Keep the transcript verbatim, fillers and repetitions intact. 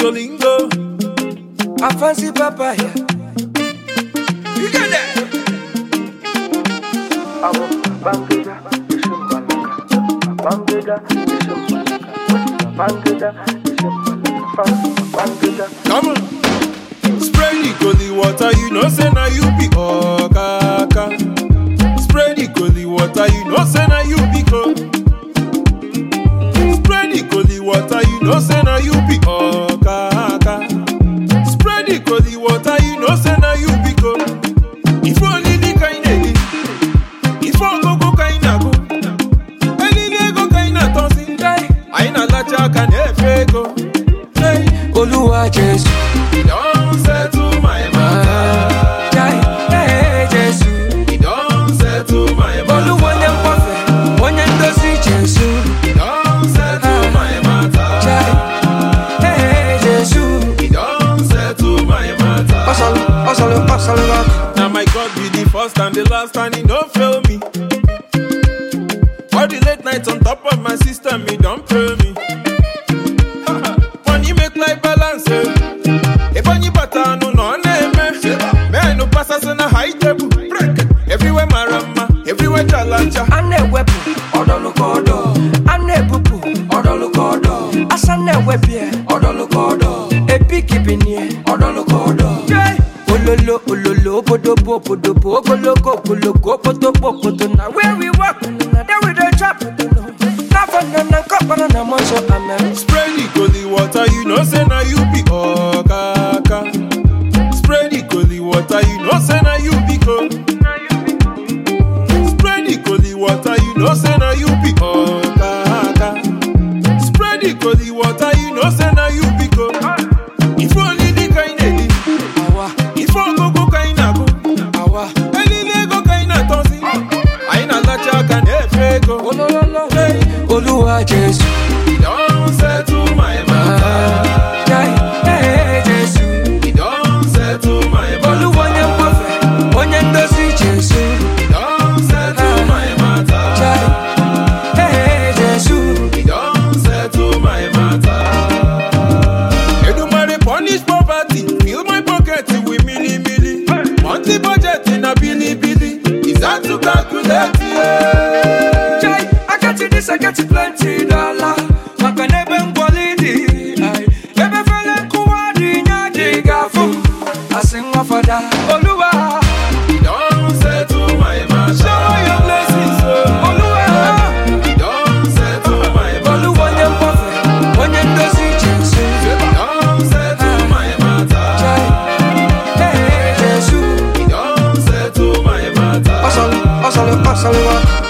your lingo. I fancy papaya. You get that? Abo bangida ishimbalaka, bangida ishimbalaka, bangida ishimbalaka, bangida. Come on. Spray the holy water, you know say now you be okaka. Spray the holy water, you know say now you be cold. Spray the holy water, you know say now you be okaka. Spray the holy water, you know say now you be cold. If only the kind of if only go kind of go, any go kind of tossing. I na la chaka nefe go. Oluwa Jesus, He don't settle my matter. hey Jesus, He don't settle my matter. Oluwa nyam perfect, wanya ndosi Jesus, He don't settle my matter. hey Jesus, He don't settle my matter. osalo, osalo, osalo rock. Now my God be the first and the last, and He don't fail me. All the late nights on top of my system, He don't pay me. Money make life balance. Eh? If any pattern no no name, me no pass us on a high table. Break everywhere marama, everywhere challenge. Ane wepu, odolu kodo. Ane pupu, odolu kodo. Asane wepie, odolu kodo. Epi kibinye, odolu kodo. Ololo, ololo, podopo, podopo, okoloko, koloko, potopo, poto. Now where we walk, now there we don't trap. Nafanana, kapanana, monso, amen. Spray the holy water, you know say now you be okaka. Spray the holy water, you know say now you be cold. Spray the holy water, you know say now you be okaka. Spray the holy water, you know say now you be cold. If only the kind of Awa, if all go go kind of go, awa. any go kind of tossing. I na la chaka nefe go. Olololo, Hey, Oluwa Jesus, He don't settle my matter. hey Jesus. He don't settle my matter. Oluwa nyam perfect, wanya ndosi Jesus. He don't settle my matter. Hey Jesus, He don't settle my matter. Edumare punish poverty, fill my pocket with milli milli. Monthly budget in a billy billy. Is that to calculate? Yeah. Jai, I got you this, I got you plenty dollar. Makanebe mkwalidi, ebe fele kuwadi nyaji gafu. Asingwa fada, Oluwa, He don't settle my matter. show your blessings, Oluwa. He don't settle my matter. Oluwa nyam perfect, wanya ndosi Jesus. He don't settle my matter. Jai, hey Jesus. He don't settle my matter. Osalo, osalo, osalo.